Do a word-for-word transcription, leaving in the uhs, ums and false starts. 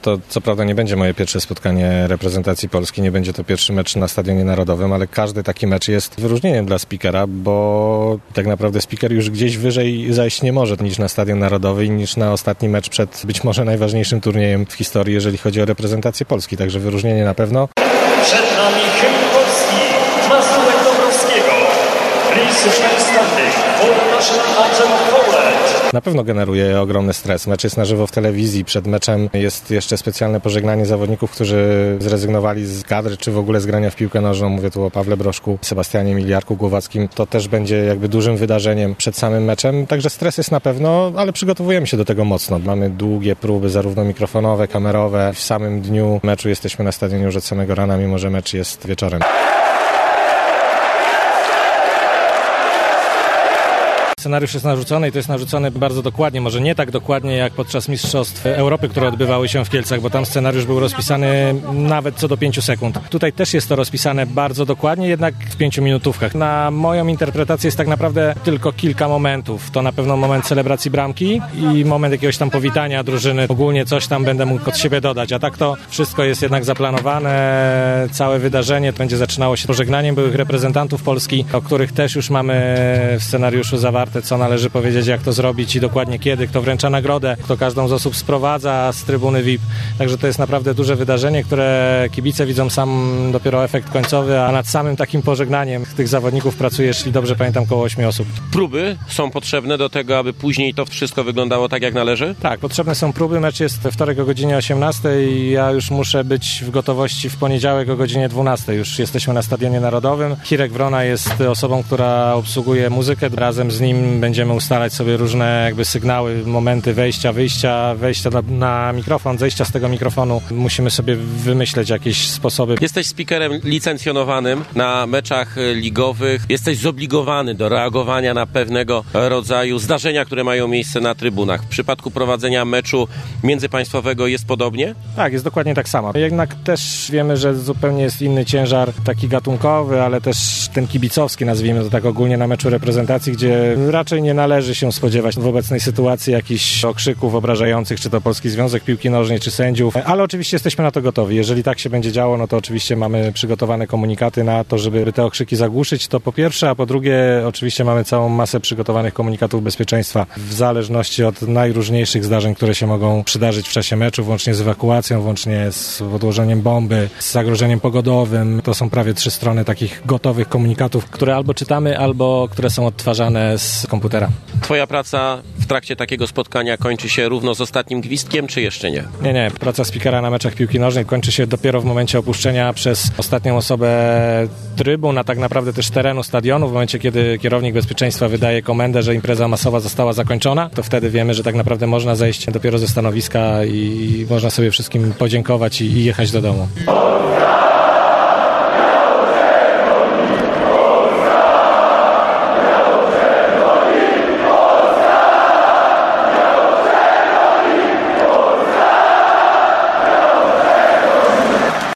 To co prawda nie będzie moje pierwsze spotkanie reprezentacji Polski, nie będzie to pierwszy mecz na Stadionie Narodowym, ale każdy taki mecz jest wyróżnieniem dla speakera, bo tak naprawdę speaker już gdzieś wyżej zajść nie może niż na Stadion Narodowy i niż na ostatni mecz przed być może najważniejszym turniejem w historii, jeżeli chodzi o reprezentację Polski. Także wyróżnienie na pewno. Przed nami hymn Polski, Mazurek Dąbrowskiego. Please remain standing for national anthem of Poland. Na pewno generuje ogromny stres. Mecz jest na żywo w telewizji. Przed meczem jest jeszcze specjalne pożegnanie zawodników, którzy zrezygnowali z kadry, czy w ogóle z grania w piłkę nożną. Mówię tu o Pawle Brożku, Sebastianie Miliarku Głowackim. To też będzie jakby dużym wydarzeniem przed samym meczem. Także stres jest na pewno, ale przygotowujemy się do tego mocno. Mamy długie próby, zarówno mikrofonowe, kamerowe. W samym dniu meczu jesteśmy na stadionie już od samego rana, mimo że mecz jest wieczorem. Scenariusz jest narzucony i to jest narzucony bardzo dokładnie, może nie tak dokładnie jak podczas Mistrzostw Europy, które odbywały się w Kielcach, bo tam scenariusz był rozpisany nawet co do pięciu sekund. Tutaj też jest to rozpisane bardzo dokładnie, jednak w pięciu minutówkach. Na moją interpretację jest tak naprawdę tylko kilka momentów. To na pewno moment celebracji bramki i moment jakiegoś tam powitania drużyny. Ogólnie coś tam będę mógł od siebie dodać, a tak to wszystko jest jednak zaplanowane. Całe wydarzenie będzie zaczynało się pożegnaniem byłych reprezentantów Polski, o których też już mamy w scenariuszu zawarte, co należy powiedzieć, jak to zrobić i dokładnie kiedy, kto wręcza nagrodę, kto każdą z osób sprowadza z trybuny V I P. Także to jest naprawdę duże wydarzenie, które kibice widzą sam dopiero efekt końcowy, a nad samym takim pożegnaniem tych zawodników pracuje, jeśli dobrze pamiętam, około ośmiu osób. Próby są potrzebne do tego, aby później to wszystko wyglądało tak, jak należy? Tak, potrzebne są próby. Mecz jest we wtorek o godzinie osiemnastej i ja już muszę być w gotowości w poniedziałek o godzinie dwunastej. Już jesteśmy na Stadionie Narodowym. Hirek Wrona jest osobą, która obsługuje muzykę. Razem z nim będziemy ustalać sobie różne jakby sygnały, momenty wejścia, wyjścia, wejścia na, na mikrofon, zejścia z tego mikrofonu. Musimy sobie wymyśleć jakieś sposoby. Jesteś speakerem licencjonowanym na meczach ligowych. Jesteś zobligowany do reagowania na pewnego rodzaju zdarzenia, które mają miejsce na trybunach. W przypadku prowadzenia meczu międzypaństwowego jest podobnie? Tak, jest dokładnie tak samo. Jednak też wiemy, że zupełnie jest inny ciężar taki gatunkowy, ale też ten kibicowski, nazwijmy to tak ogólnie, na meczu reprezentacji, gdzie raczej nie należy się spodziewać w obecnej sytuacji jakichś okrzyków obrażających, czy to Polski Związek Piłki Nożnej, czy sędziów, ale oczywiście jesteśmy na to gotowi. Jeżeli tak się będzie działo, no to oczywiście mamy przygotowane komunikaty na to, żeby te okrzyki zagłuszyć, to po pierwsze, a po drugie oczywiście mamy całą masę przygotowanych komunikatów bezpieczeństwa w zależności od najróżniejszych zdarzeń, które się mogą przydarzyć w czasie meczu, włącznie z ewakuacją, włącznie z odłożeniem bomby, z zagrożeniem pogodowym. To są prawie trzy strony takich gotowych komunikatów, które albo czytamy, albo które są odtwarzane z komputera. Twoja praca w trakcie takiego spotkania kończy się równo z ostatnim gwizdkiem, czy jeszcze nie? Nie, nie. Praca speakera na meczach piłki nożnej kończy się dopiero w momencie opuszczenia przez ostatnią osobę trybun, a tak naprawdę też terenu stadionu. W momencie, kiedy kierownik bezpieczeństwa wydaje komendę, że impreza masowa została zakończona, to wtedy wiemy, że tak naprawdę można zejść dopiero ze stanowiska i można sobie wszystkim podziękować i, i jechać do domu.